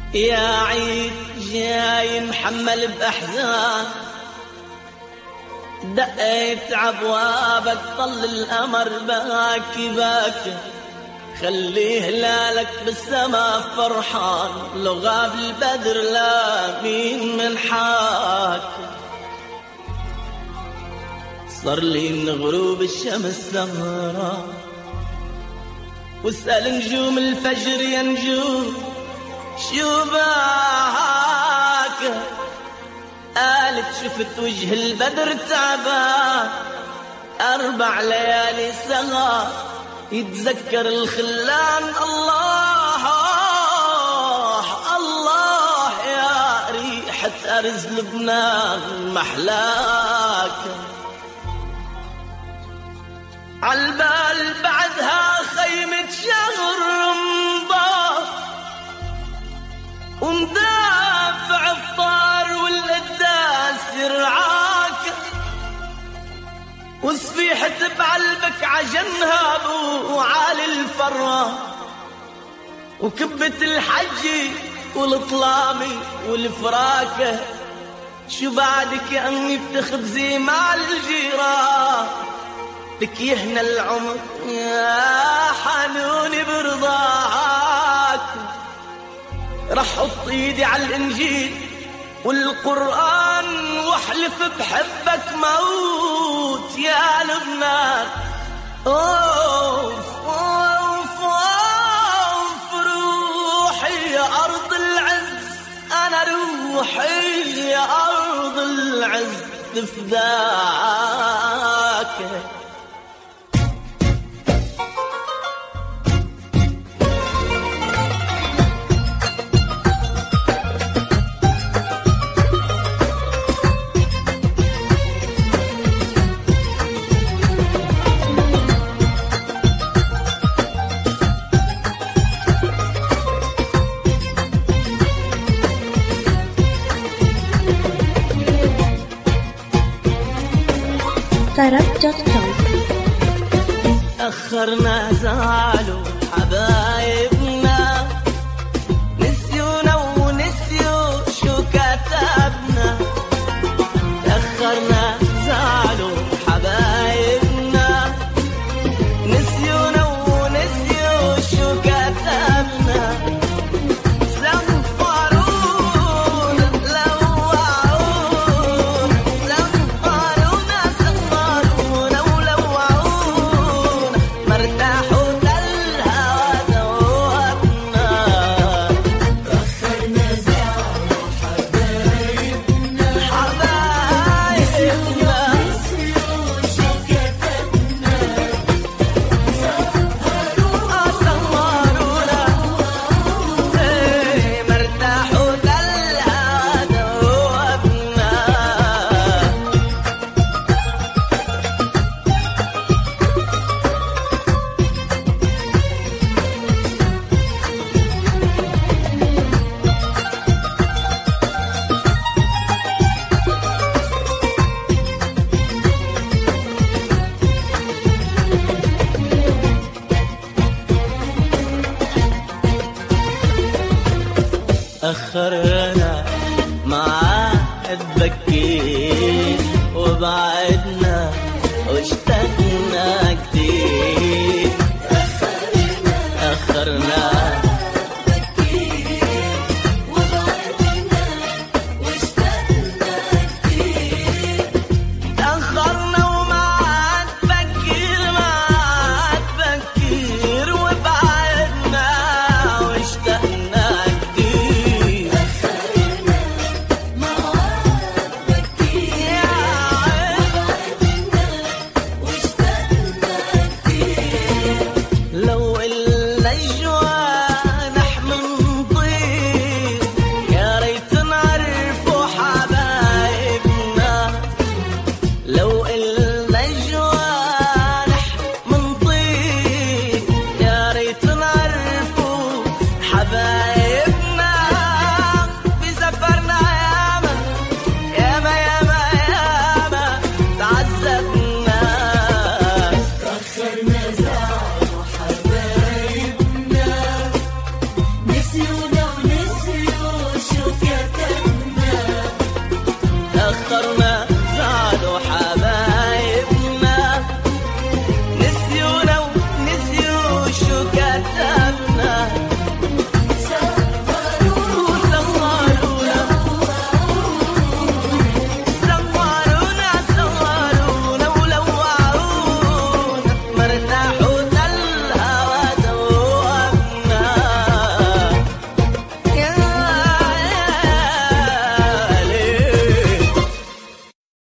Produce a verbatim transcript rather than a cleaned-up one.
يا عيد جاي محمل بأحزان، دقيت عبوابك طل القمر باكي باكي، خلي هلالك بالسما فرحان، لو غاب البدر لا مين من حاك. صار لي من غروب الشمس سهرة، واسأل نجوم الفجر يا نجوم شو باك. قالت شفت وجه البدر تعبان، أربع ليالي سهر يتذكر الخلان. الله الله يا ريحة أرز لبنان محلاك. عالبال بعدها خيمة شهر رمضان، ومدافع الطار والقداس يرعاك، وصفيحة بعلبك عجنها وعالي الفرة، وكبة الحجي والطلامي والفراكة. شو بعدك يا أمي بتخبزي مع الجيران، لك يهنى العمر يا حنوني برضاك. رح حط ايدي على الانجيل والقرآن، واحلف بحبك موت يا لبنان. اوف اوف اوف روحي يا ارض العز، انا روحي يا ارض العز تفداك. أخرنا زعلوا حبايبنا، نسيونا ونسيوا شو كتبنا. أخرنا زعلوا حبايبنا، نسيونا ونسيوا شو كتبنا. أخر